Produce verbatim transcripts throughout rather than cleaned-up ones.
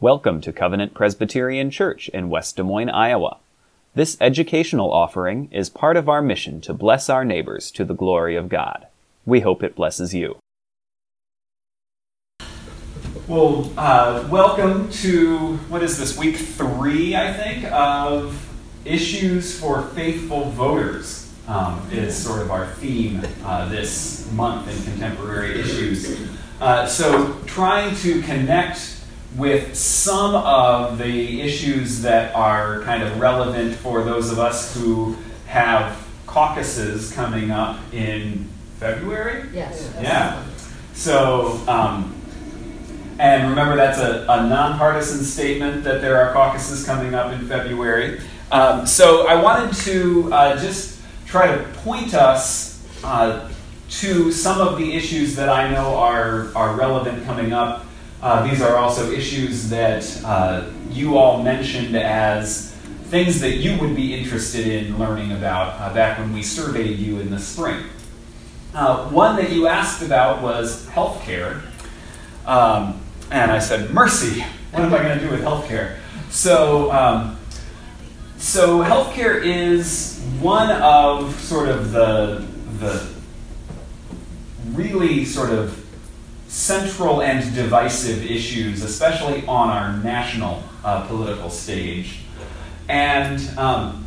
Welcome to Covenant Presbyterian Church in West Des Moines, Iowa. This educational offering is part of our mission to bless our neighbors to the glory of God. We hope it blesses you. Well, uh, welcome to, what is this, week three, I think, of Issues for Faithful Voters um, is sort of our theme uh, this month in Contemporary Issues. Uh, so trying to connect with some of the issues that are kind of relevant for those of us who have caucuses coming up in February? Yes. Yeah. So, um, and remember that's a, a nonpartisan statement that there are caucuses coming up in February. Um, so I wanted to uh, just try to point us uh, to some of the issues that I know are, are relevant coming up. Uh, these are also issues that uh, you all mentioned as things that you would be interested in learning about uh, back when we surveyed you in the spring. Uh, one that you asked about was healthcare. Um, and I said, mercy, what am I going to do with healthcare? So, um, so healthcare is one of sort of the, the really sort of central and divisive issues, especially on our national uh, political stage. And um,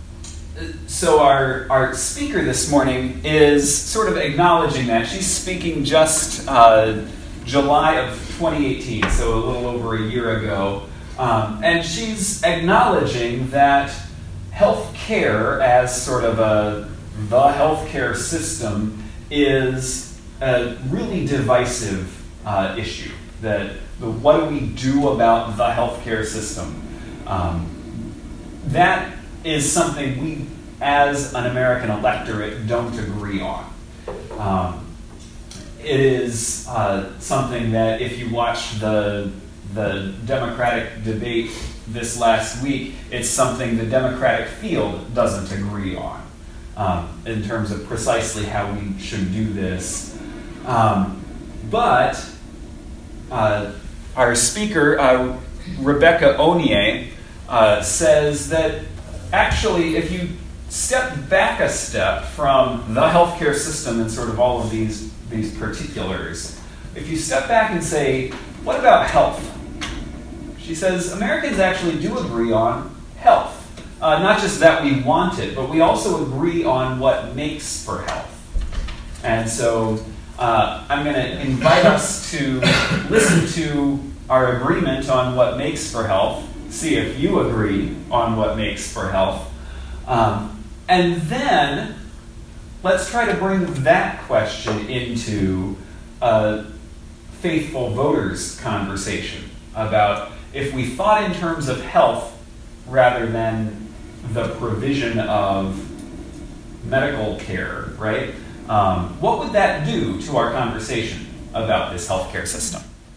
so our, our speaker this morning is sort of acknowledging that. She's speaking just uh, July of twenty eighteen, so a little over a year ago. Um, and she's acknowledging that health care as sort of a the healthcare system is a really divisive uh, issue. That the, what do we do about the healthcare system? Um, that is something we, as an American electorate, don't agree on. Um, it is uh, something that if you watch the the Democratic debate this last week, it's something the Democratic field doesn't agree on um, in terms of precisely how we should do this. Um, but uh, our speaker, uh, Rebecca Onier, uh, says that actually if you step back a step from the healthcare system and sort of all of these, these particulars, if you step back and say, what about health? She says Americans actually do agree on health. Uh, not just that we want it, but we also agree on what makes for health. And so Uh, I'm going to invite us to listen to our agreement on what makes for health, see if you agree on what makes for health, um, and then let's try to bring that question into a faithful voters conversation about if we thought in terms of health rather than the provision of medical care, right? Um, what would that do to our conversation about this healthcare system?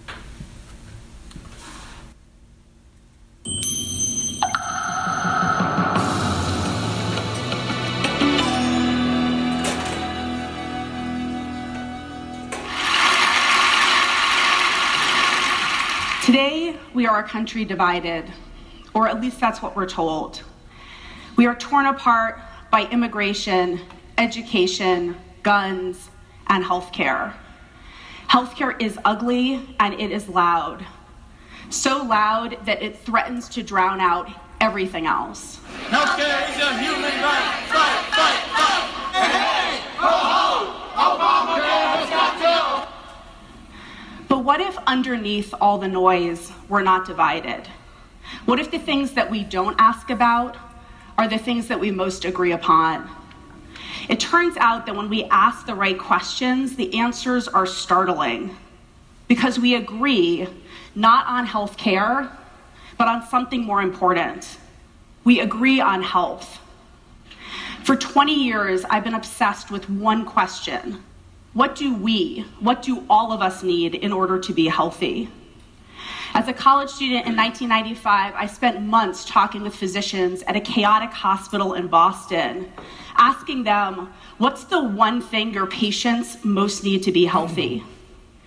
Today, we are a country divided, or at least that's what we're told. We are torn apart by immigration, education, guns, and healthcare. Healthcare is ugly and it is loud. So loud that it threatens to drown out everything else. Healthcare is a human right. Fight, fight, fight. Hey, hey, ho, ho. Obamacare has got to. But what if underneath all the noise, we're not divided? What if the things that we don't ask about are the things that we most agree upon? It turns out that when we ask the right questions, the answers are startling because we agree not on health care, but on something more important. We agree on health. For twenty years, I've been obsessed with one question. What do we, what do all of us need in order to be healthy? As a college student in nineteen ninety-five, I spent months talking with physicians at a chaotic hospital in Boston, asking them, what's the one thing your patients most need to be healthy?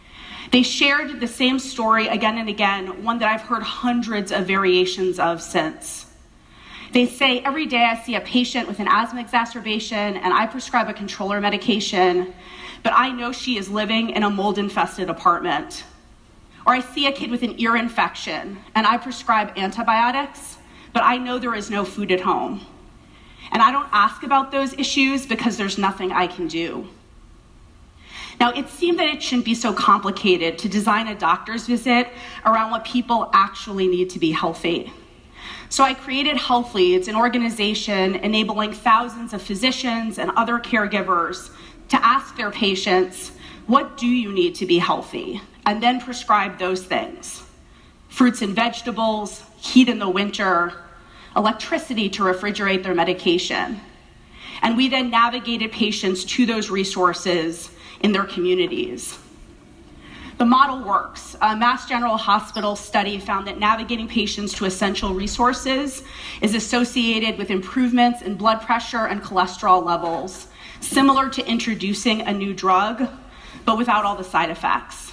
They shared the same story again and again, one that I've heard hundreds of variations of since. They say, every day I see a patient with an asthma exacerbation and I prescribe a controller medication, but I know she is living in a mold-infested apartment. Or I see a kid with an ear infection and I prescribe antibiotics, but I know there is no food at home. And I don't ask about those issues because there's nothing I can do. Now, it seemed that it shouldn't be so complicated to design a doctor's visit around what people actually need to be healthy. So I created Health Leads, an organization enabling thousands of physicians and other caregivers to ask their patients, what do you need to be healthy? And then prescribe those things. Fruits and vegetables, heat in the winter, electricity to refrigerate their medication. And we then navigated patients to those resources in their communities. The model works. A Mass General Hospital study found that navigating patients to essential resources is associated with improvements in blood pressure and cholesterol levels, similar to introducing a new drug, but without all the side effects.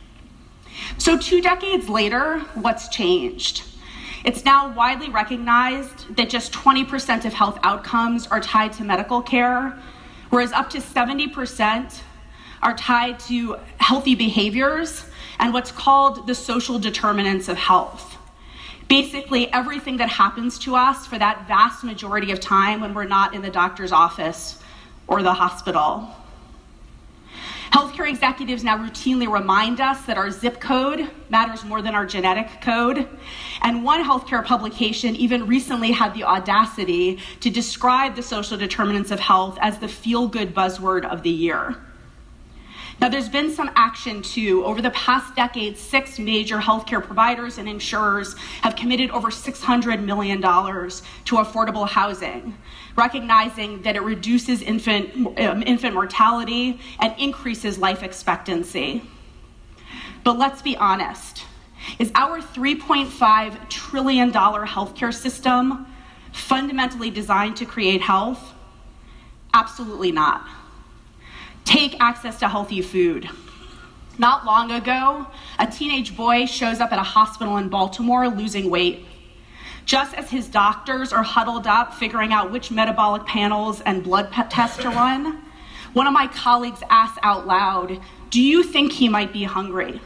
So two decades later, what's changed? It's now widely recognized that just twenty percent of health outcomes are tied to medical care, whereas up to seventy percent are tied to healthy behaviors and what's called the social determinants of health. Basically, everything that happens to us for that vast majority of time when we're not in the doctor's office or the hospital. Healthcare executives now routinely remind us that our zip code matters more than our genetic code. And one healthcare publication even recently had the audacity to describe the social determinants of health as the feel-good buzzword of the year. Now, there's been some action too. Over the past decade, six major healthcare providers and insurers have committed over six hundred million dollars to affordable housing, recognizing that it reduces infant, um, infant mortality and increases life expectancy. But let's be honest, is our three point five trillion dollars healthcare system fundamentally designed to create health? Absolutely not. Take access to healthy food. Not long ago, a teenage boy shows up at a hospital in Baltimore losing weight. Just as his doctors are huddled up figuring out which metabolic panels and blood tests to run, one of my colleagues asked out loud, "Do you think he might be hungry?"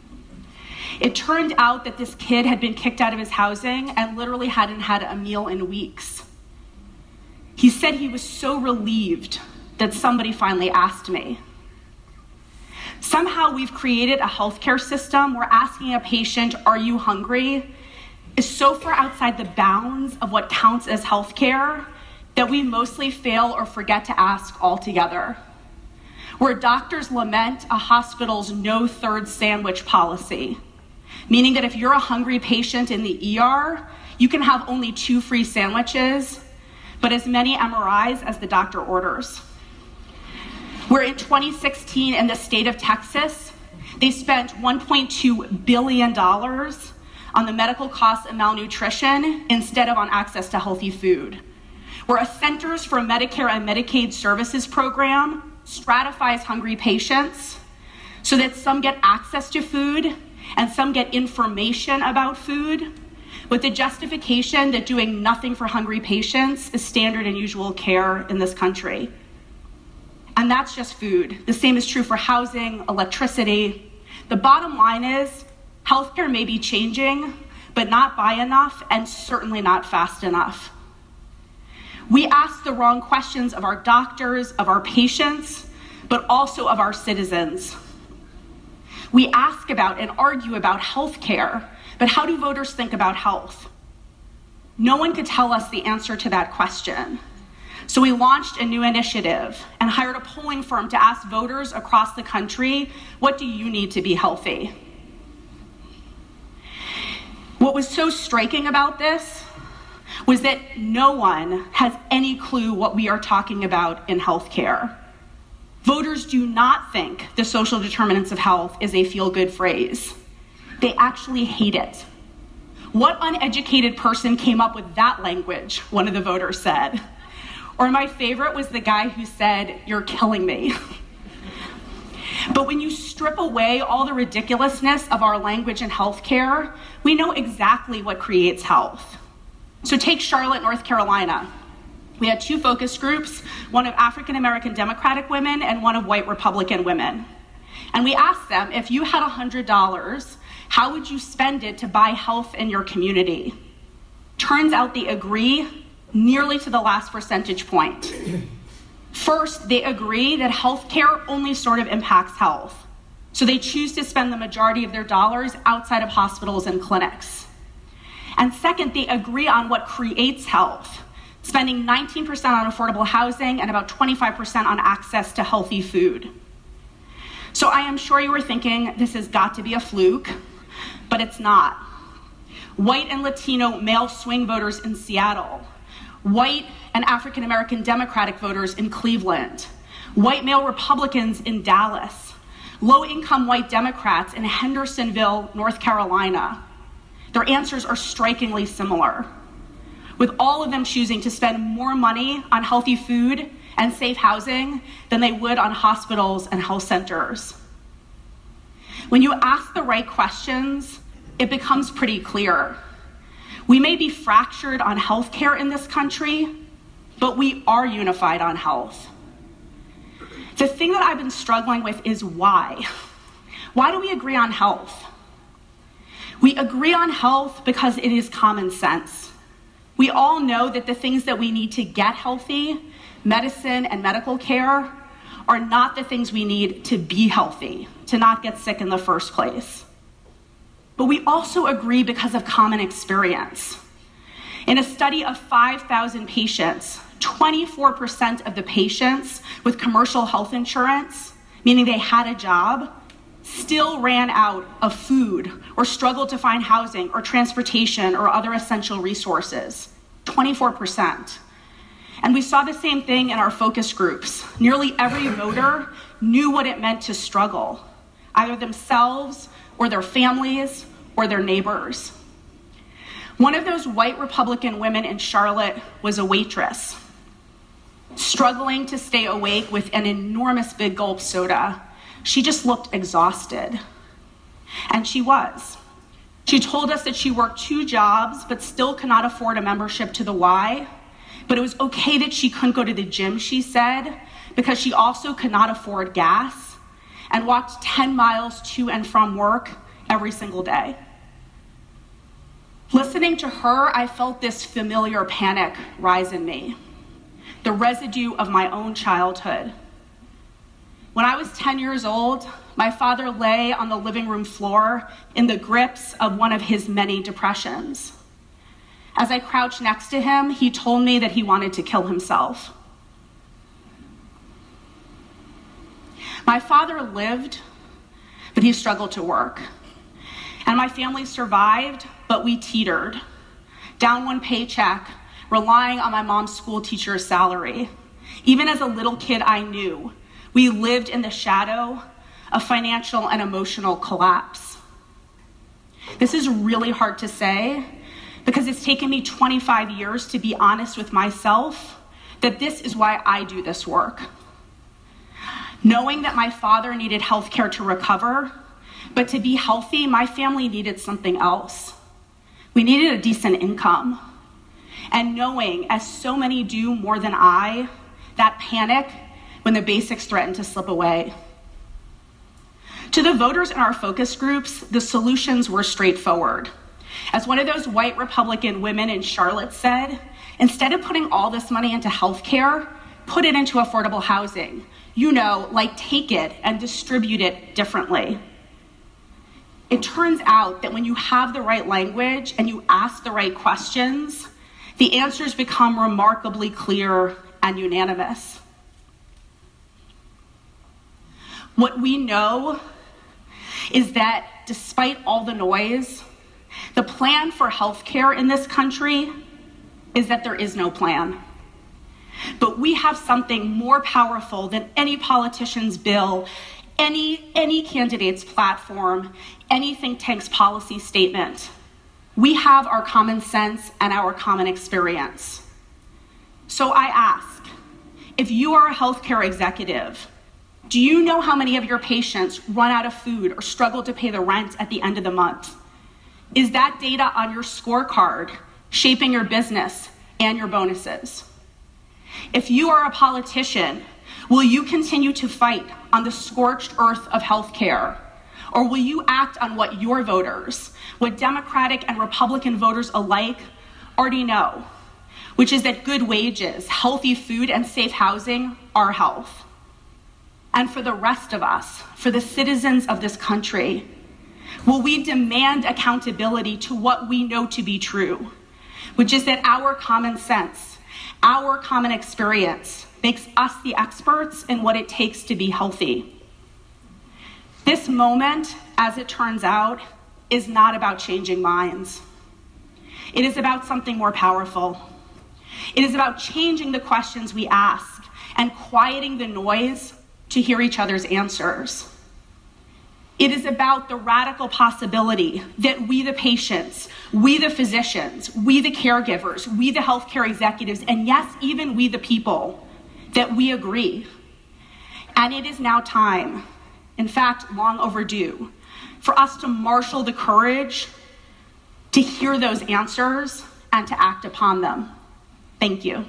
It turned out that this kid had been kicked out of his housing and literally hadn't had a meal in weeks. He said he was so relieved that somebody finally asked me. Somehow we've created a healthcare system where asking a patient, "Are you hungry?" is so far outside the bounds of what counts as healthcare that we mostly fail or forget to ask altogether. Where doctors lament a hospital's no third sandwich policy, meaning that if you're a hungry patient in the E R, you can have only two free sandwiches, but as many M R Is as the doctor orders. Where in twenty sixteen in the state of Texas, they spent one point two billion dollars on the medical costs of malnutrition instead of on access to healthy food. Where a Centers for Medicare and Medicaid Services program stratifies hungry patients so that some get access to food and some get information about food, with the justification that doing nothing for hungry patients is standard and usual care in this country. And that's just food. The same is true for housing, electricity. The bottom line is, healthcare may be changing, but not by enough and certainly not fast enough. We ask the wrong questions of our doctors, of our patients, but also of our citizens. We ask about and argue about healthcare, but how do voters think about health? No one could tell us the answer to that question. So we launched a new initiative and hired a polling firm to ask voters across the country, what do you need to be healthy? What was so striking about this was that no one has any clue what we are talking about in healthcare. Voters do not think the social determinants of health is a feel-good phrase. They actually hate it. What uneducated person came up with that language? One of the voters said. Or my favorite was the guy who said, "You're killing me." But when you strip away all the ridiculousness of our language in healthcare, we know exactly what creates health. So take Charlotte, North Carolina. We had two focus groups, one of African American Democratic women and one of white Republican women. And we asked them, if you had one hundred dollars, how would you spend it to buy health in your community? Turns out they agree nearly to the last percentage point. First, they agree that healthcare only sort of impacts health. So they choose to spend the majority of their dollars outside of hospitals and clinics. And second, they agree on what creates health, spending nineteen percent on affordable housing and about twenty-five percent on access to healthy food. So I am sure you were thinking, this has got to be a fluke, but it's not. White and Latino male swing voters in Seattle, white and African American Democratic voters in Cleveland, white male Republicans in Dallas, low-income white Democrats in Hendersonville, North Carolina. Their answers are strikingly similar, with all of them choosing to spend more money on healthy food and safe housing than they would on hospitals and health centers. When you ask the right questions, it becomes pretty clear. We may be fractured on healthcare in this country, but we are unified on health. The thing that I've been struggling with is why. Why do we agree on health? We agree on health because it is common sense. We all know that the things that we need to get healthy, medicine and medical care, are not the things we need to be healthy, to not get sick in the first place. But we also agree because of common experience. In a study of five thousand patients, twenty-four percent of the patients with commercial health insurance, meaning they had a job, still ran out of food or struggled to find housing or transportation or other essential resources. twenty-four percent. And we saw the same thing in our focus groups. Nearly every voter knew what it meant to struggle, either themselves or their families or their neighbors. One of those white Republican women in Charlotte was a waitress, struggling to stay awake with an enormous big gulp soda. She just looked exhausted. And she was. She told us that she worked two jobs but still could not afford a membership to the Y. But it was okay that she couldn't go to the gym, she said, because she also could not afford gas and walked ten miles to and from work every single day. Listening to her, I felt this familiar panic rise in me, the residue of my own childhood. When I was ten years old, my father lay on the living room floor in the grips of one of his many depressions. As I crouched next to him, he told me that he wanted to kill himself. My father lived, but he struggled to work. And my family survived, but we teetered, down one paycheck, relying on my mom's school teacher's salary. Even as a little kid, I knew we lived in the shadow of financial and emotional collapse. This is really hard to say, because it's taken me twenty-five years to be honest with myself that this is why I do this work. Knowing that my father needed health care to recover, but to be healthy, my family needed something else. We needed a decent income. And knowing, as so many do more than I, that panic when the basics threatened to slip away. To the voters in our focus groups, the solutions were straightforward. As one of those white Republican women in Charlotte said, instead of putting all this money into healthcare, put it into affordable housing. You know, like take it and distribute it differently. It turns out that when you have the right language and you ask the right questions, the answers become remarkably clear and unanimous. What we know is that despite all the noise, the plan for healthcare in this country is that there is no plan. But we have something more powerful than any politician's bill, any, any candidate's platform, any think tank's policy statement. We have our common sense and our common experience. So I ask, if you are a healthcare executive, Do you know how many of your patients run out of food or struggle to pay the rent at the end of the month? Is that data on your scorecard shaping your business and your bonuses? If you are a politician, will you continue to fight on the scorched earth of healthcare? Or will you act on what your voters, what Democratic and Republican voters alike, already know, which is that good wages, healthy food, and safe housing are health? And for the rest of us, for the citizens of this country, will we demand accountability to what we know to be true, which is that our common sense, our common experience makes us the experts in what it takes to be healthy? This moment, as it turns out, is not about changing minds. It is about something more powerful. It is about changing the questions we ask and quieting the noise to hear each other's answers. It is about the radical possibility that we the patients, we the physicians, we the caregivers, we the healthcare executives, and yes, even we the people, that we agree. And it is now time, in fact, long overdue, for us to marshal the courage to hear those answers and to act upon them. Thank you.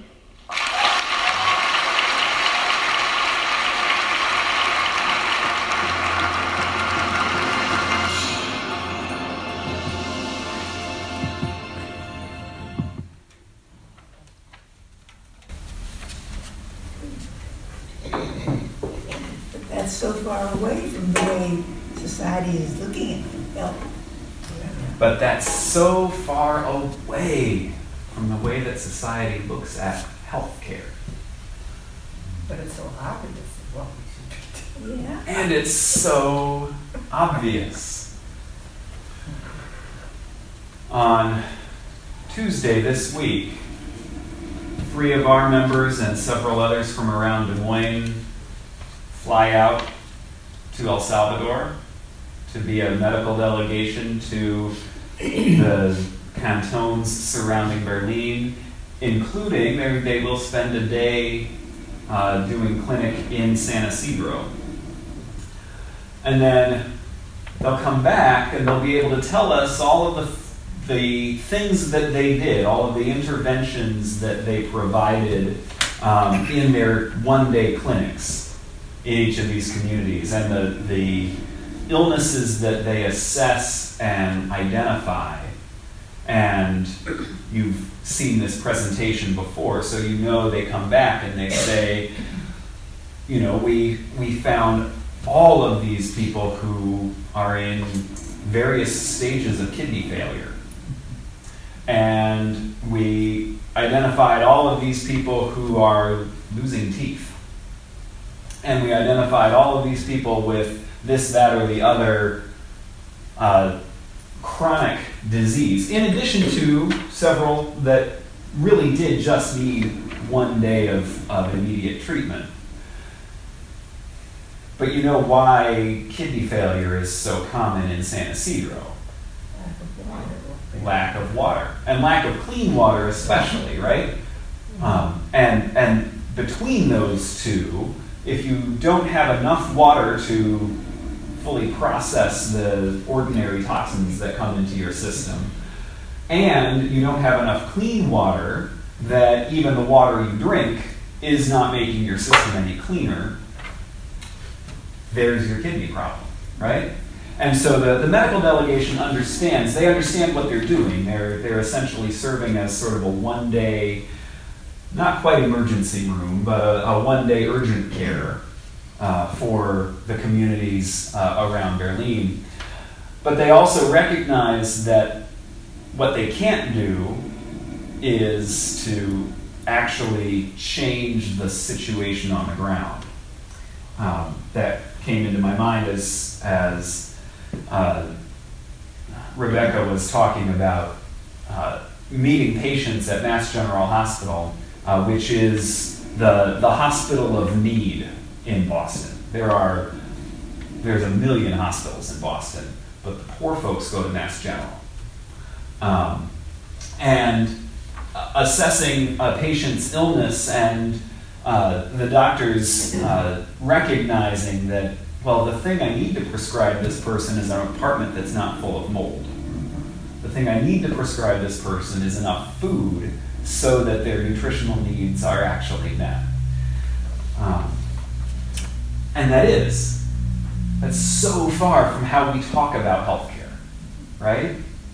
That's so far away from the way society is looking at health. But that's so far away from the way that society looks at healthcare. But it's so obvious what we should be doing. Yeah. And it's so obvious. On Tuesday this week, three of our members and several others from around Des Moines fly out to El Salvador to be a medical delegation to the cantons surrounding Berlin, including they, they will spend a day uh, doing clinic in San Isidro. And then they'll come back and they'll be able to tell us all of the, the things that they did, all of the interventions that they provided um, in their one-day clinics in each of these communities, and the, the illnesses that they assess and identify. And you've seen this presentation before, so you know they come back and they say, you know, we we found all of these people who are in various stages of kidney failure. And we identified all of these people who are losing teeth. And we identified all of these people with this, that, or the other uh, chronic disease, in addition to several that really did just need one day of, of immediate treatment. But you know why kidney failure is so common in San Isidro? Lack of water. And lack of clean water especially, right? Um, and, and between those two, if you don't have enough water to fully process the ordinary toxins that come into your system, and you don't have enough clean water that even the water you drink is not making your system any cleaner, there's your kidney problem, right? And so the, the medical delegation understands, they understand what they're doing. They're, they're essentially serving as sort of a one-day, not quite emergency room, but a, a one-day urgent care uh, for the communities uh, around Berlin. But they also recognize that what they can't do is to actually change the situation on the ground. Um, that came into my mind as, as uh, Rebecca was talking about uh, meeting patients at Mass General Hospital, uh, which is the, the hospital of need in Boston. There are, there's a million hospitals in Boston, but the poor folks go to Mass General. Um, and assessing a patient's illness and uh, the doctors uh, recognizing that, well, the thing I need to prescribe this person is an apartment that's not full of mold. The thing I need to prescribe this person is enough food so that their nutritional needs are actually met. Um, and that is, that's so far from how we talk about healthcare, right?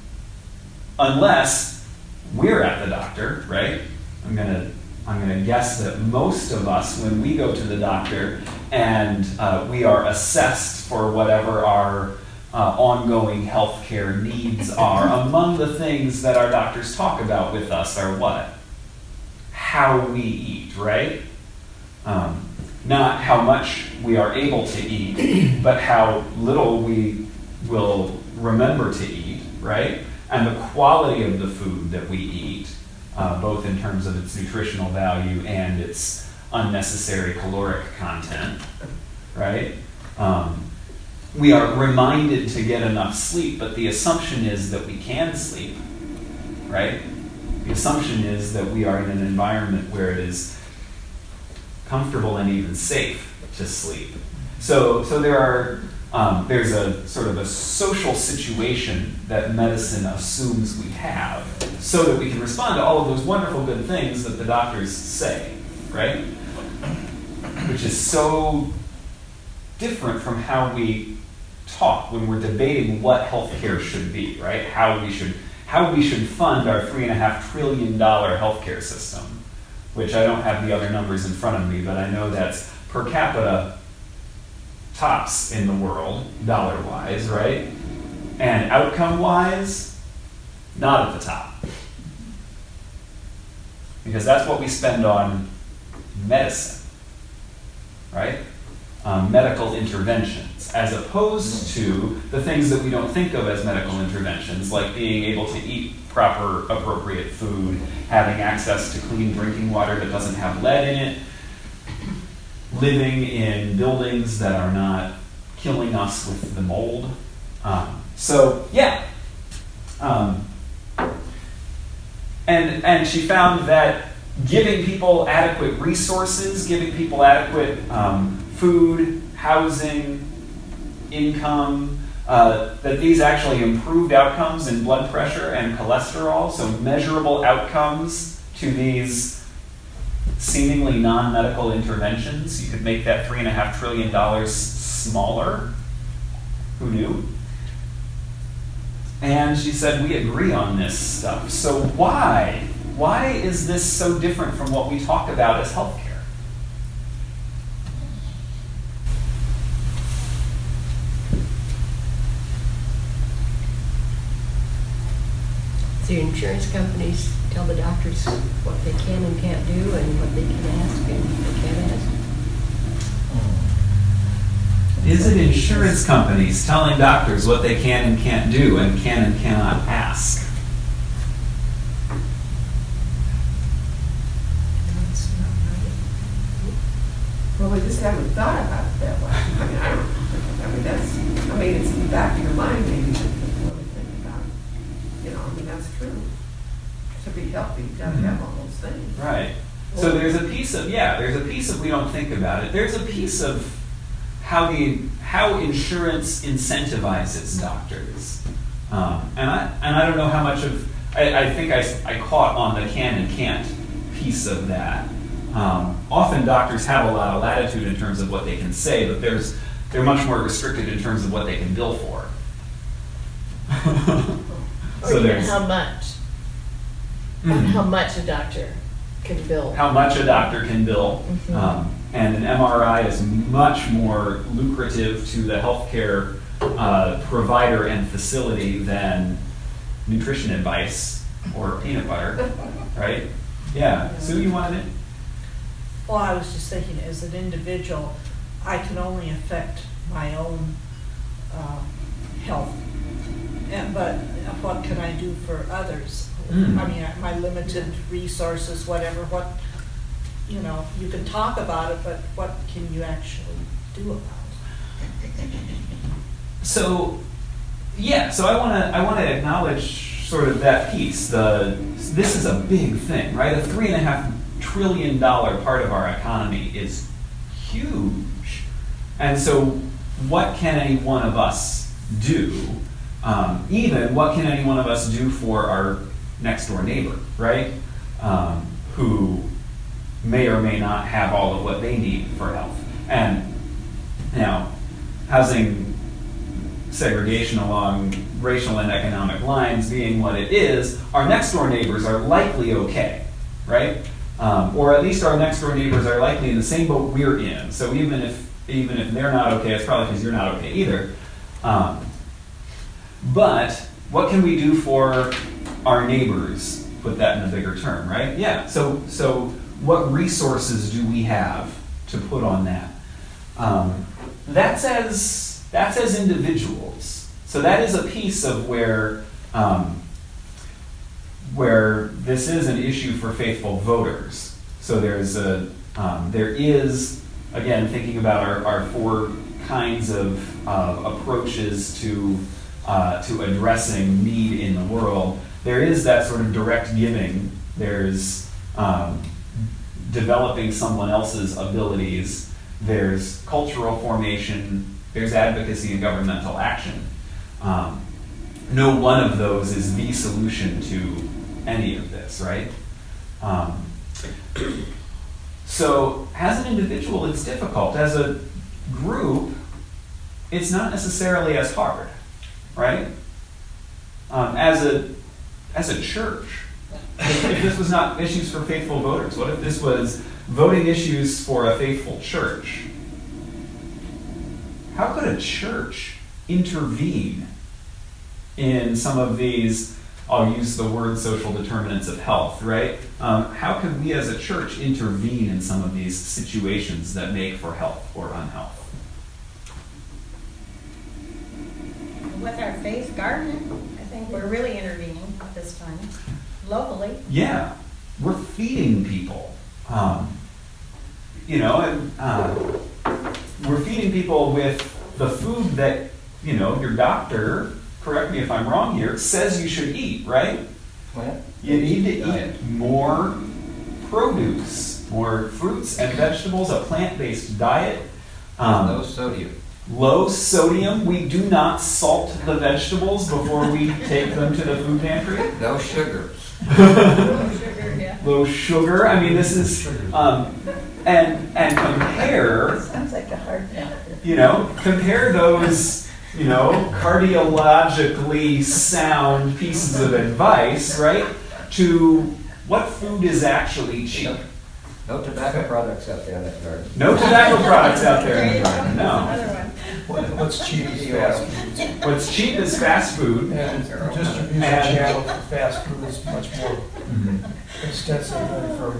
Unless we're at the doctor, right? I'm gonna, I'm gonna guess that most of us, when we go to the doctor and uh, we are assessed for whatever our uh, ongoing healthcare needs are, among the things that our doctors talk about with us are what? How we eat, right? Um, not how much we are able to eat, but how little we will remember to eat, right? And the quality of the food that we eat, uh, both in terms of its nutritional value and its unnecessary caloric content, right? Um, we are reminded to get enough sleep, but the assumption is that we can sleep, right? The assumption is that we are in an environment where it is comfortable and even safe to sleep. So, so there are um, there's a sort of a social situation that medicine assumes we have, so that we can respond to all of those wonderful good things that the doctors say, right? Which is so different from how we talk when we're debating what healthcare should be, right? How we should how we should fund our three and a half trillion dollar healthcare system, which I don't have the other numbers in front of me, but I know that's per capita tops in the world, dollar-wise, right? And outcome-wise, not at the top. Because that's what we spend on medicine, right? Um, medical interventions, as opposed to the things that we don't think of as medical interventions, like being able to eat proper, appropriate food, having access to clean drinking water that doesn't have lead in it, living in buildings that are not killing us with the mold. Um, so, yeah. Um, and, and she found that giving people adequate resources, giving people adequate um, food, housing, income, uh, that these actually improved outcomes in blood pressure and cholesterol, so measurable outcomes to these seemingly non-medical interventions. You could make that three and a half trillion dollars smaller. Who knew? And she said, we agree on this stuff. So why? Why is this so different from what we talk about as healthcare? So your insurance companies tell the doctors what they can and can't do and what they can ask and what they can't ask? Is it insurance companies telling doctors what they can and can't do and can and cannot ask? That's not right. Well, we just haven't thought about it that way. I mean, I don't, I mean, that's, I mean, it's in the back of your mind maybe to really think about it. You know, I mean, that's true. To be healthy, you gotta have all those things. Right. So there's a piece of, yeah, there's a piece of we don't think about it. There's a piece of how the how insurance incentivizes doctors. Um, and I and I don't know how much of, I, I think I, I caught on the can and can't piece of that. Um, often doctors have a lot of latitude in terms of what they can say, but there's they're much more restricted in terms of what they can bill for. Or even how much. Mm. How much a doctor can bill. How much a doctor can bill. Mm-hmm. Um, and an M R I is much more lucrative to the healthcare uh, provider and facility than nutrition advice or peanut butter, right? Yeah. Sue, you wanted it? Well, I was just thinking, as an individual, I can only affect my own uh, health. And, but what can I do for others? Mm. I mean, my limited resources, whatever, what, you know, you can talk about it, but what can you actually do about it? So, yeah, so I want to I want to acknowledge sort of that piece. The this is a big thing, right? A three and a half trillion dollar part of our economy is huge. And so what can any one of us do? Um, even what can any one of us do for our next door neighbor, right? Um, who may or may not have all of what they need for health. And now, housing segregation along racial and economic lines being what it is, our next door neighbors are likely okay, right? Um, or at least our next door neighbors are likely in the same boat we're in. So even if even if they're not okay, it's probably because you're not okay either. Um, but what can we do for our neighbors? Put that in a bigger term, right? Yeah. So so what resources do we have to put on that? Um, that's as that's as individuals. So that is a piece of where um, where this is an issue for faithful voters. So there's a um, there is again thinking about our, our four kinds of uh, approaches to uh, to addressing need in the world. There is that sort of direct giving. There's um, developing someone else's abilities. There's cultural formation. There's advocacy and governmental action. Um, no one of those is the solution to any of this, right? Um, so as an individual, it's difficult. As a group, it's not necessarily as hard, right? Um, as a as a church, if, if this was not issues for faithful voters, what if this was voting issues for a faithful church? How could a church intervene in some of these, I'll use the word social determinants of health, right? Um, how could we as a church intervene in some of these situations that make for health or unhealth? With our faith gardening, I think we're really intervening at this time, locally. Yeah, we're feeding people. Um, you know, and, uh, we're feeding people with the food that, you know, your doctor, correct me if I'm wrong here, says you should eat, right? What? You need to eat more produce, more fruits and vegetables, a plant-based diet. Um, low sodium. Low sodium. We do not salt the vegetables before we take them to the food pantry. No sugar. Low sugar, yeah. Low sugar. I mean, this is, um, and and compare. Sounds like a hard no. You know, compare those, you know, cardiologically sound pieces of advice, right, to what food is actually cheap. No tobacco products out there in that garden. No tobacco products out there in the garden, no. What, what's cheap is fast food. What's cheap is fast food. And distribution channel for fast food is much more mm-hmm. extensive than for,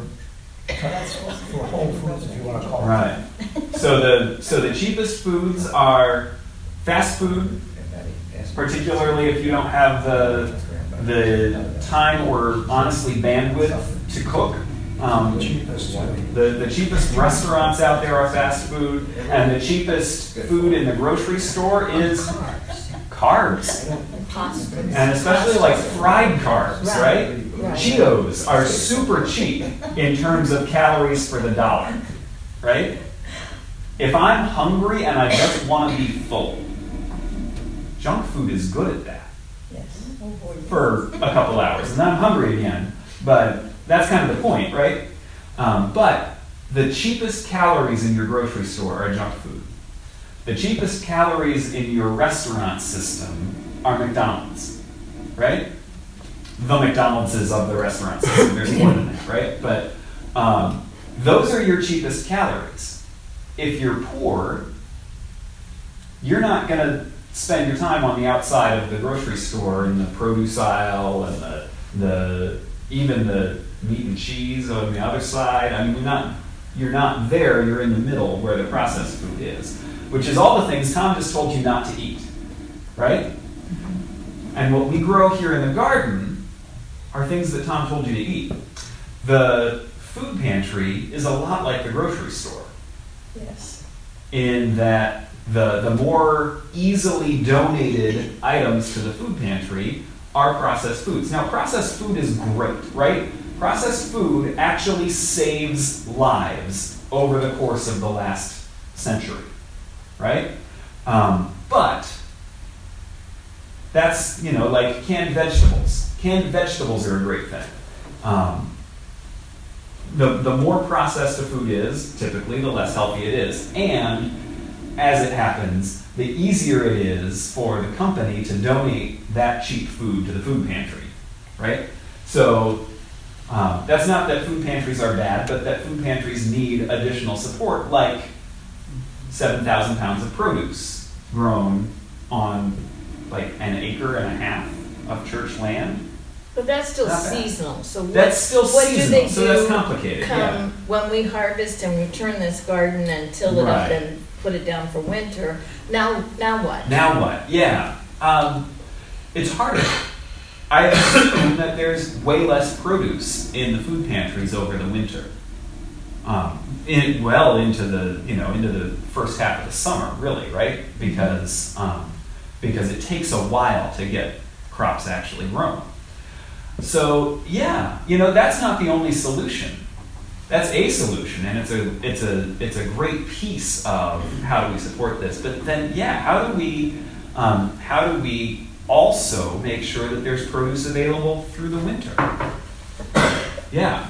for Whole Foods, if you want to call it. Right. So the so the cheapest foods are fast food, particularly if you don't have the the time or honestly bandwidth to cook. Um, The cheapest. The, the cheapest restaurants out there are fast food, and the cheapest food in the grocery store is carbs. And especially like fried carbs, right? Cheetos are super cheap in terms of calories for the dollar, right? If I'm hungry and I just want to be full, junk food is good at that. Yes. For a couple hours, and then I'm hungry again. But that's kind of the point, right? Um, but the cheapest calories in your grocery store are junk food. The cheapest calories in your restaurant system are McDonald's, right? The McDonald's is of the restaurant system. There's more than that, right? But um, those are your cheapest calories. If you're poor, you're not going to spend your time on the outside of the grocery store in the produce aisle and the the even the meat and cheese on the other side. I mean, you're not, you're not there, you're in the middle where the processed food is, which is all the things Tom just told you not to eat, right? And what we grow here in the garden are things that Tom told you to eat. The food pantry is a lot like the grocery store. Yes. In that the, the more easily donated items to the food pantry are processed foods. Now, processed food is great, right? processed food actually saves lives over the course of the last century, right? Um, but that's, you know, like canned vegetables. Canned vegetables are a great thing. Um, the, the more processed a food is, typically, the less healthy it is. And as it happens, the easier it is for the company to donate that cheap food to the food pantry, right? So um, that's not that food pantries are bad, but that food pantries need additional support, like seven thousand pounds of produce grown on like an acre and a half of church land. But that's still Not bad. seasonal, so what, That's still what seasonal, do they so do that's complicated, come yeah. when we harvest and we turn this garden and till it up Right. and put it down for winter? Now, now what? Now what? Yeah. Um, it's harder. I assume that there's way less produce in the food pantries over the winter. Um, in, well into the, you know, into the first half of the summer, really, right? Because um, because it takes a while to get crops actually grown. So yeah, you know, that's not the only solution. That's a solution, and it's a it's a it's a great piece of how do we support this. But then, yeah, how do we um, how do we also make sure that there's produce available through the winter? Yeah.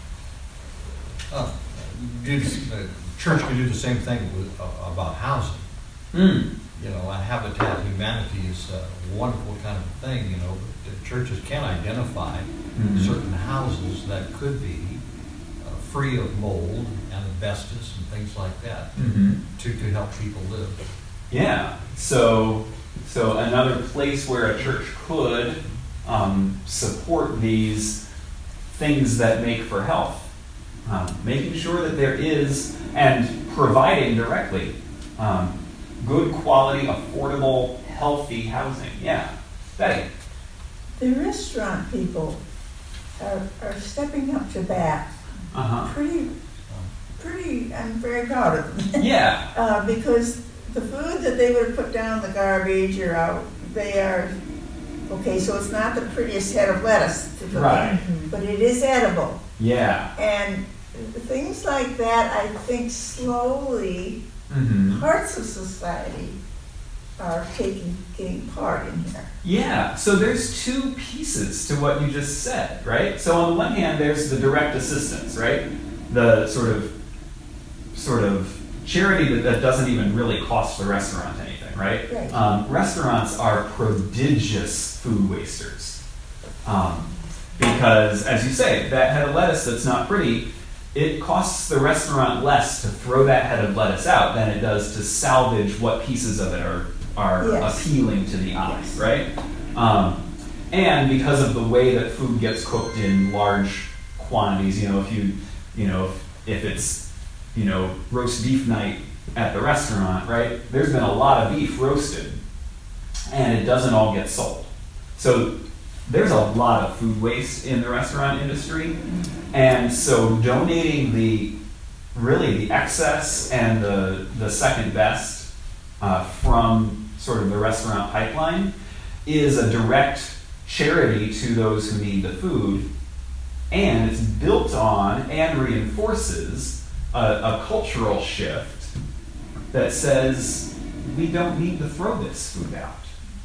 Uh, do, the church can do the same thing with, uh, about housing. Mm. You know, and Habitat Humanity is a wonderful kind of thing, you know, but the churches can identify Mm-hmm. certain houses that could be uh, free of mold and asbestos and things like that Mm-hmm. to, to help people live. Yeah. So so another place where a church could um, support these things that make for health, um, making sure that there is, and providing directly um, good quality, affordable, healthy housing. Yeah. Betty. The restaurant people are, are stepping up to bat. Uh-huh. Pretty, pretty, I'm very proud of them. Yeah. uh, because the food that they would have put down in the garbage or out, they are, okay, so it's not the prettiest head of lettuce to look Right. at, but it is edible. Yeah. And things like that, I think slowly Mm-hmm. parts of society are taking, getting part in here. Yeah, so there's two pieces to what you just said, right? So on the one hand, there's the direct assistance, right? The sort of sort of charity that, that doesn't even really cost the restaurant anything, right? Right. Um, restaurants are prodigious food wasters. Um, because, as you say, that head of lettuce that's not pretty, it costs the restaurant less to throw that head of lettuce out than it does to salvage what pieces of it are are Yes. appealing to the eyes, right? Um, and because of the way that food gets cooked in large quantities, you know, if you, you know, if, if it's, you know, roast beef night at the restaurant, right? There's been a lot of beef roasted, and it doesn't all get sold. So there's a lot of food waste in the restaurant industry, and so donating the really the excess and the the second best uh, from sort of the restaurant pipeline is a direct charity to those who need the food, and it's built on and reinforces a, a cultural shift that says we don't need to throw this food out.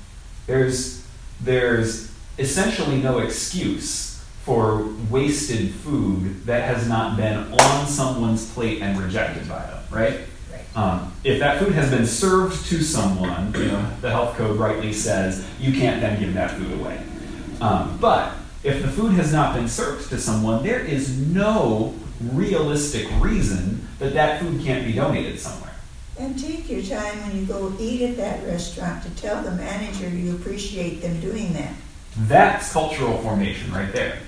There's there's essentially no excuse for wasted food that has not been on someone's plate and rejected by them, right? Um, if that food has been served to someone, you know, the health code rightly says you can't then give that food away. Um, but if the food has not been served to someone, there is no realistic reason that that food can't be donated somewhere. And take your time when you go eat at that restaurant to tell the manager you appreciate them doing that. That's cultural formation right there.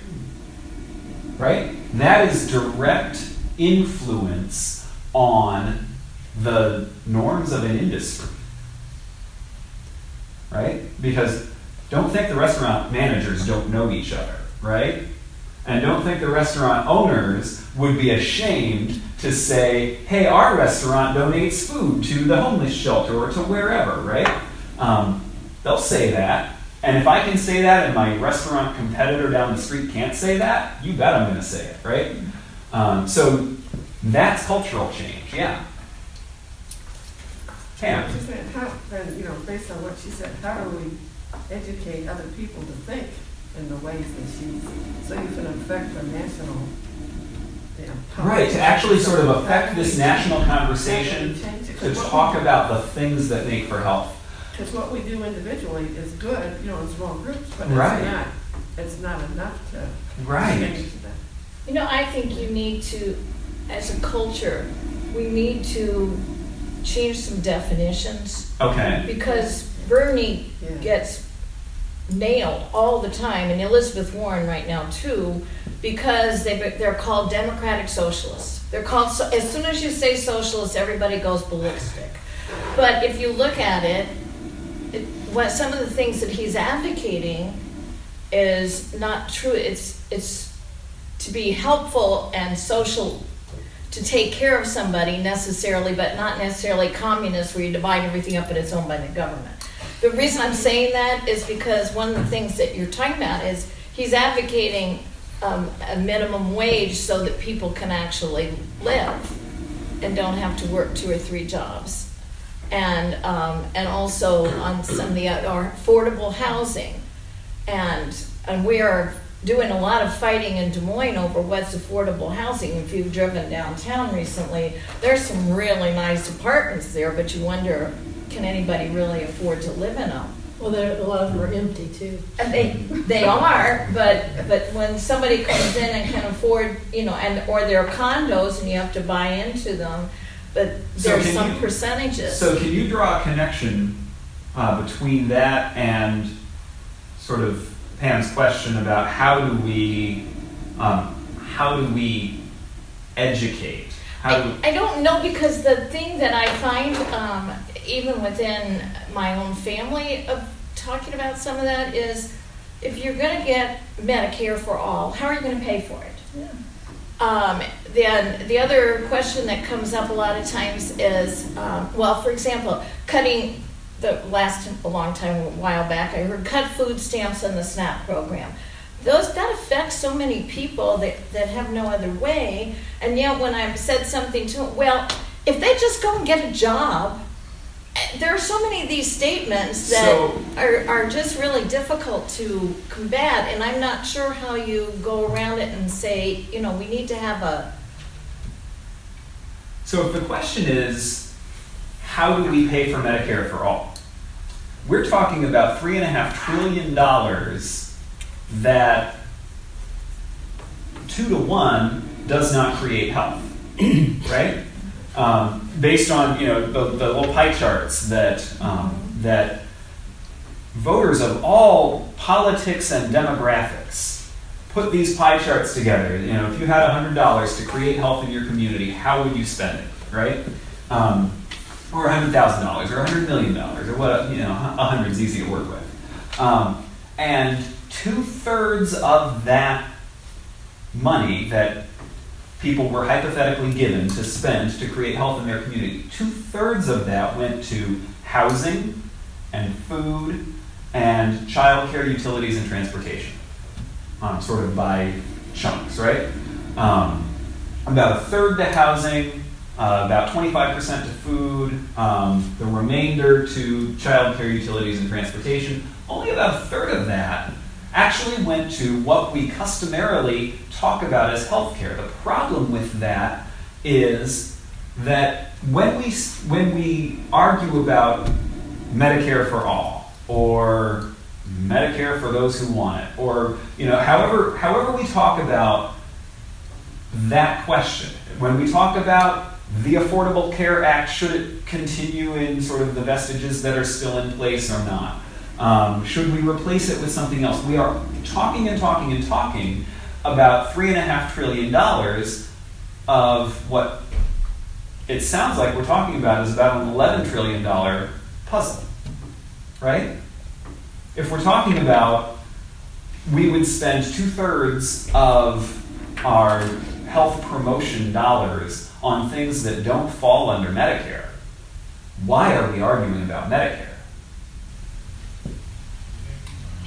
Right? That is direct influence on the norms of an industry. Right? Because don't think the restaurant managers don't know each other, right? And don't think the restaurant owners would be ashamed to say, hey, our restaurant donates food to the homeless shelter or to wherever, right? Um, they'll say that, And if I can say that and my restaurant competitor down the street can't say that, you bet I'm going to say it, right? Um, so that's cultural change, yeah. Pam. She said, how, then, you know, based on what she said, how do we educate other people to think in the ways that she's, so you can affect the national, you know, right, to actually sort of affect this national conversation, to talk about the things that make for health. Because what we do individually is good, you know, in small groups, but right. it's not, it's not enough to right. change that. You know, I think you need to, as a culture, we need to change some definitions. Okay. Because Bernie Yeah. gets nailed all the time, and Elizabeth Warren right now too, because they they're called democratic socialists. They're called so, as soon as you say socialist, everybody goes ballistic. But if you look at it, it what some of the things that he's advocating is not true. It's it's to be helpful and social, to take care of somebody necessarily, but not necessarily communist where you divide everything up and it's owned by the government. The reason I'm saying that is because one of the things that you're talking about is he's advocating um, a minimum wage so that people can actually live and don't have to work two or three jobs. And um, and also on some of the other affordable housing. And and we are doing a lot of fighting in Des Moines over what's affordable housing. If you've driven downtown recently, there's some really nice apartments there, but you wonder, can anybody really afford to live in them? Well, there, a lot of them are empty too. And they they are, but but when somebody comes in and can afford, you know, and or they're condos and you have to buy into them, but So there's can some you- percentages. So can you draw a connection uh, between that and sort of Pam's question about how do we um, how do we educate? How do I, I don't know, because the thing that I find, um, even within my own family, of talking about some of that is, if you're going to get Medicare for all, how are you going to pay for it? Yeah. Um, then the other question that comes up a lot of times is, um, well, for example, cutting the last a long time a while back, I heard cut food stamps in the SNAP program. Those that affects so many people that, that have no other way. And yet, when I've said something to them, well, if they just go and get a job, there are so many of these statements that So- are, are just really difficult to combat, and I'm not sure how you go around it and say, you know, we need to have a... So if the question is, how do we pay for Medicare for all? We're talking about three and a half trillion dollars that two to one does not create health, right? Um, based on, you know, the, the little pie charts that um, that voters of all politics and demographics put these pie charts together. You know, if you had one hundred dollars to create health in your community, how would you spend it, right? Um, or one hundred thousand dollars, or one hundred million dollars, or what, you know, one hundred is easy to work with. Um, and two-thirds of that money that people were hypothetically given to spend to create health in their community, two-thirds of that went to housing and food and child care, utilities, and transportation, um, sort of by chunks, right? Um, about a third to housing, uh, about twenty-five percent to food, um, the remainder to child care, utilities, and transportation. Only about a third of that actually went to what we customarily talk about as healthcare. The problem with that is that when we when we argue about Medicare for all, or Medicare for those who want it, or you know, however however we talk about that question, when we talk about the Affordable Care Act, should it continue in sort of the vestiges that are still in place or not? Um, should we replace it with something else? We are talking and talking and talking about three and a half trillion dollars of what it sounds like we're talking about is about an eleven trillion dollars puzzle, right? If we're talking about, we would spend two-thirds of our health promotion dollars on things that don't fall under Medicare. Why are we arguing about Medicare?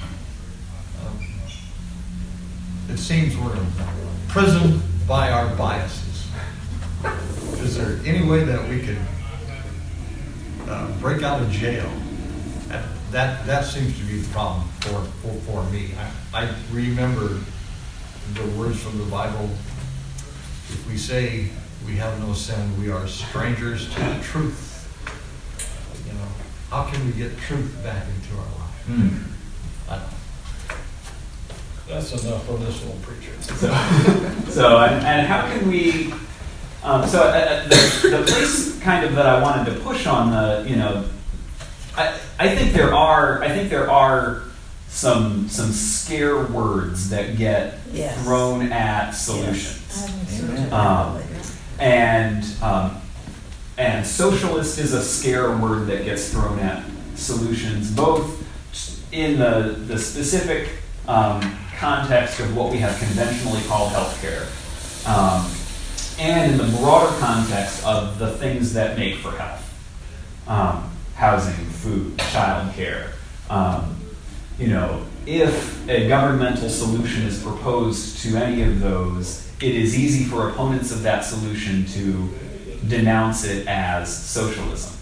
it seems we're imprisoned by our biases. Is there any way that we could uh, break out of jail? That, that that seems to be the problem for, for, for me. I, I remember the words from the Bible. If we say we have no sin, we are strangers to the truth. You know, how can we get truth back into our life? Mm. I don't know. That's enough for this little preacher. So, so and, and how can we? Um, so uh, the, the place kind of that I wanted to push on the, you know, I I think there are I think there are some some scare words that get Yes. thrown at solutions. Yes. Um, and um, and socialist is a scare word that gets thrown at solutions, both in the the specific um, context of what we have conventionally called healthcare, um, and in the broader context of the things that make for health, um, housing, food, childcare. Um, you know, if a governmental solution is proposed to any of those, it is easy for opponents of that solution to denounce it as socialism.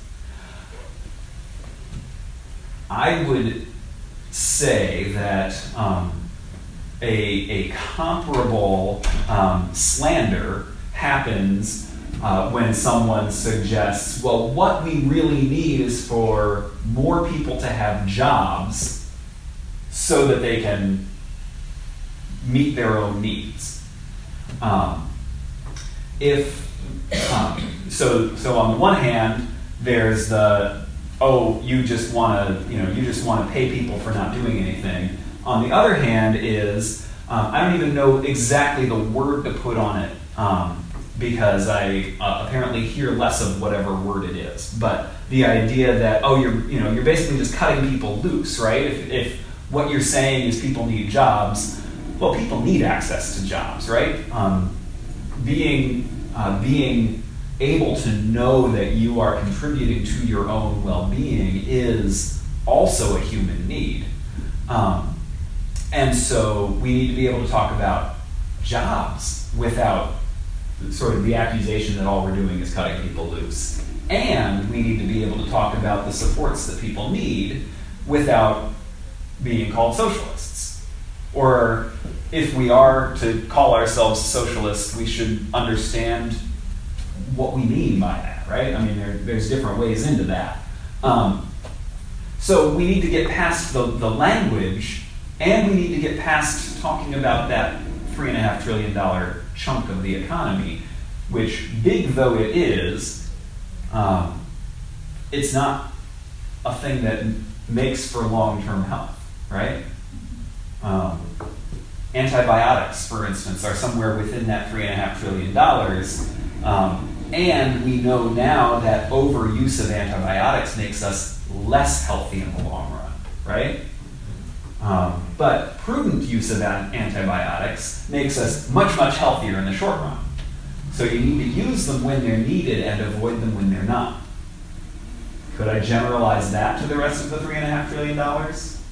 I would say that um, a, a comparable um, slander happens uh, when someone suggests, well, what we really need is for more people to have jobs so that they can meet their own needs. Um, if um, so, so on the one hand, there's the oh, you just want to, you know, you just want to pay people for not doing anything. On the other hand, is um, I don't even know exactly the word to put on it um, because I uh, apparently hear less of whatever word it is. But the idea that oh, you're you know you're basically just cutting people loose, right? If, if what you're saying is people need jobs, well, people need access to jobs, right? Um, being uh, being able to know that you are contributing to your own well-being is also a human need. Um, and so we need to be able to talk about jobs without sort of the accusation that all we're doing is cutting people loose. And we need to be able to talk about the supports that people need without being called socialists. Or if we are to call ourselves socialists, we should understand what we mean by that, right? I mean, there, there's different ways into that. Um, so we need to get past the, the language, and we need to get past talking about that three and a half trillion dollar chunk of the economy, which, big though it is, um, it's not a thing that makes for long-term health, right? Um, antibiotics, for instance, are somewhere within that three and a half trillion dollars. Um, and we know now that overuse of antibiotics makes us less healthy in the long run, right? Um, but prudent use of antibiotics makes us much, much healthier in the short run. So you need to use them when they're needed and avoid them when they're not. Could I generalize that to the rest of the three and a half trillion dollars?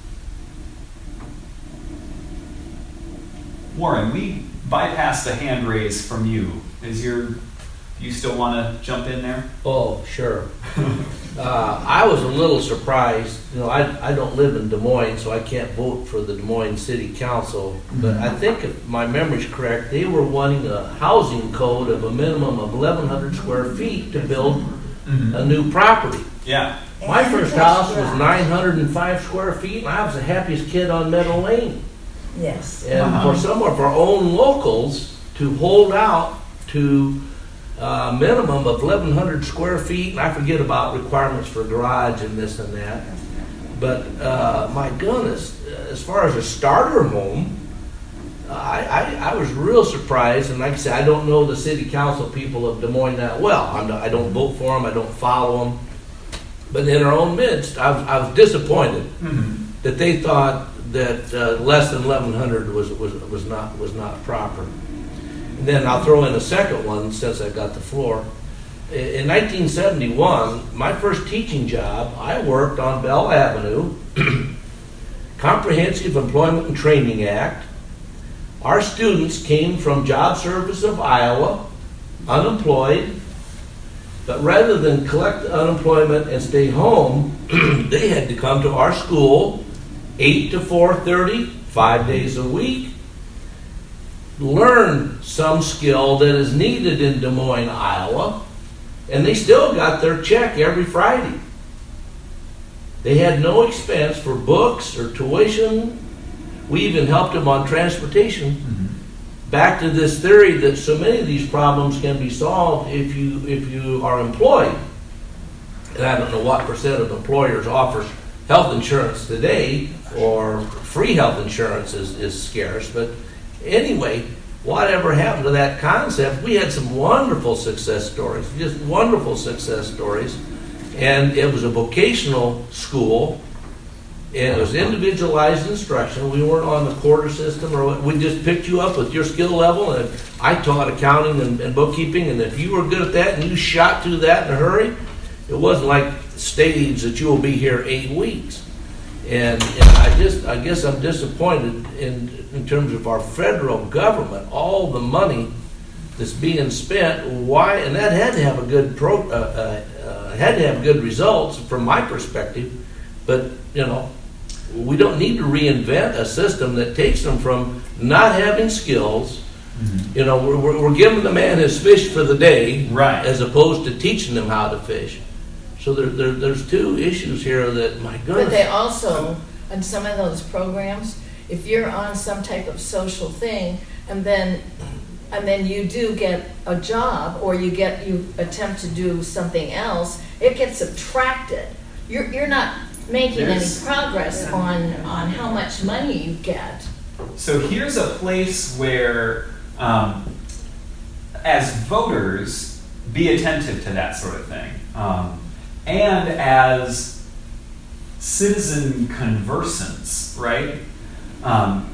Warren, we bypassed a hand raise from you. Is your You still want to jump in there? Oh, sure. uh, I was a little surprised. You know, I, I don't live in Des Moines, so I can't vote for the Des Moines City Council. But I think if my memory's correct, they were wanting a housing code of a minimum of eleven hundred square feet to build mm-hmm. a new property. Yeah. My first house was nine hundred five square feet, and I was the happiest kid on Meadow Lane. Yes. And uh-huh. for some of our own locals to hold out to Uh, minimum of eleven hundred square feet, and I forget about requirements for garage and this and that. But uh, my goodness, as far as a starter home, I, I, I was real surprised. And like I said, I don't know the city council people of Des Moines that well. I'm not, I don't vote for them. I don't follow them. But in our own midst, I was, I was disappointed mm-hmm. that they thought that uh, less than eleven hundred was was was not was not proper. And then I'll throw in a second one since I've got the floor. In nineteen seventy-one, my first teaching job, I worked on Bell Avenue, Comprehensive Employment and Training Act, Our students came from Job Service of Iowa, unemployed, but rather than collect unemployment and stay home, they had to come to our school eight to four thirty, five days a week, learn some skill that is needed in Des Moines, Iowa, and they still got their check every Friday. They had no expense for books or tuition. We even helped them on transportation. Mm-hmm. Back to this theory that so many of these problems can be solved if you if you are employed. And I don't know what percent of employers offers health insurance today, or free health insurance is, is scarce. But anyway, whatever happened to that concept, we had some wonderful success stories, just wonderful success stories. And it was a vocational school. And it was individualized instruction. We weren't on the quarter system, or we just picked you up with your skill level. And I taught accounting and, and bookkeeping, and if you were good at that and you shot through that in a hurry, it wasn't like stage that you will be here eight weeks. And, and I just, I guess I'm disappointed in in terms of our federal government, all the money that's being spent. Why? And that had to have a good pro, uh, uh, uh, had to have good results from my perspective. But you know. We don't need to reinvent a system that takes them from not having skills. Mm-hmm. You know, we're, we're, we're giving the man his fish for the day, right, as opposed to teaching them how to fish. So there, there, there's two issues here that, my goodness. But they also, on some of those programs, if you're on some type of social thing, and then and then you do get a job, or you get you attempt to do something else, it gets subtracted. You're you're not making There's, any progress on, on how much money you get. So here's a place where, um, as voters, be attentive to that sort of thing. Um, and as citizen conversants, right? Um,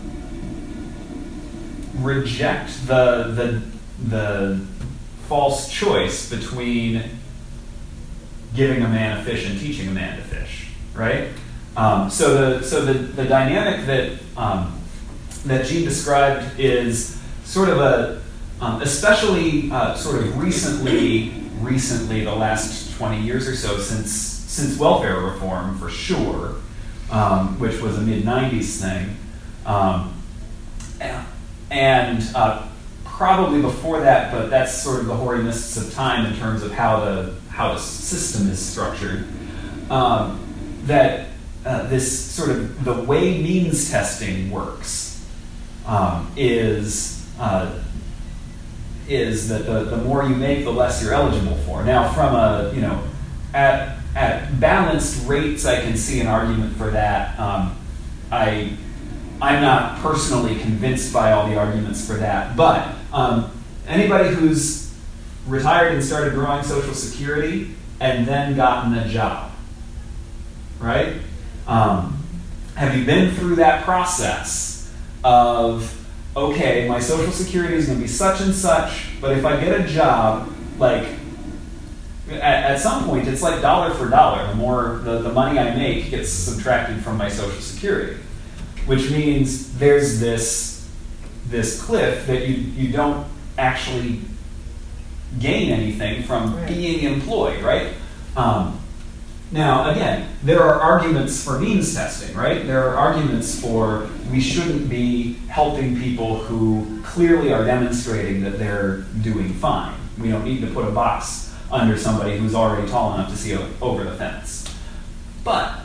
reject the, the, the false choice between giving a man a fish and teaching a man to fish. Right, um, so the so the, the dynamic that um, that Jean described is sort of a, um, especially uh, sort of recently, recently the last twenty years or so since since welfare reform for sure, um, which was a mid nineties thing, um, and uh, probably before that, but that's sort of the hoary mists of time in terms of how the how the system is structured. Um, that uh, this sort of the way means testing works um, is uh, is that the, the more you make, the less you're eligible for. Now, from a, you know, at at balanced rates, I can see an argument for that. Um, I I'm not personally convinced by all the arguments for that, but um, anybody who's retired and started drawing Social Security and then gotten a job, right? Um, have you been through that process of, okay, my Social Security is going to be such and such, but if I get a job, like, at, at some point, it's like dollar for dollar. The more, the, the money I make gets subtracted from my Social Security, which means there's this, this cliff that you, you don't actually gain anything from right. being employed, right? Um, Now, again, there are arguments for means testing, right? There are arguments for we shouldn't be helping people who clearly are demonstrating that they're doing fine. We don't need to put a box under somebody who's already tall enough to see over the fence. But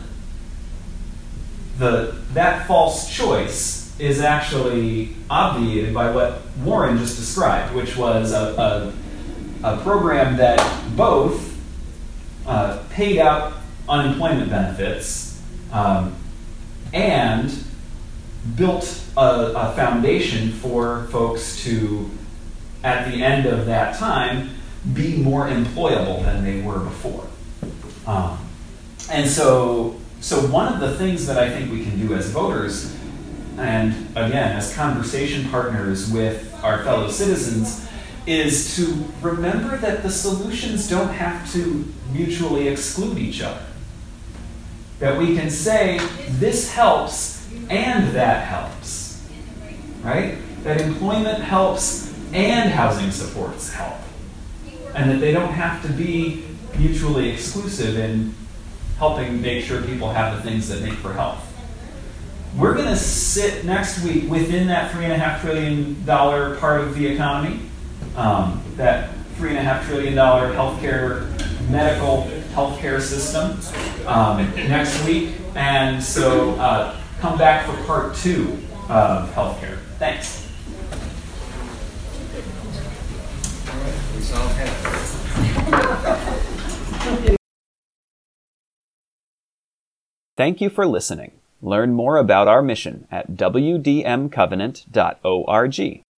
the that false choice is actually obviated by what Warren just described, which was a, a, a program that both Uh, paid out unemployment benefits um, and built a, a foundation for folks to, at the end of that time, be more employable than they were before. Um, and so, so one of the things that I think we can do as voters, and again, as conversation partners with our fellow citizens, is to remember that the solutions don't have to mutually exclude each other. That we can say, this helps and that helps, right? that employment helps and housing supports help, and that they don't have to be mutually exclusive in helping make sure people have the things that make for health. We're going to sit next week within that three and a half trillion dollar part of the economy, um, that three and a half trillion dollar healthcare, medical healthcare system um, next week, and so uh, come back for part two of healthcare. Thanks. We saw it. Thank you for listening. Learn more about our mission at w d m covenant dot org.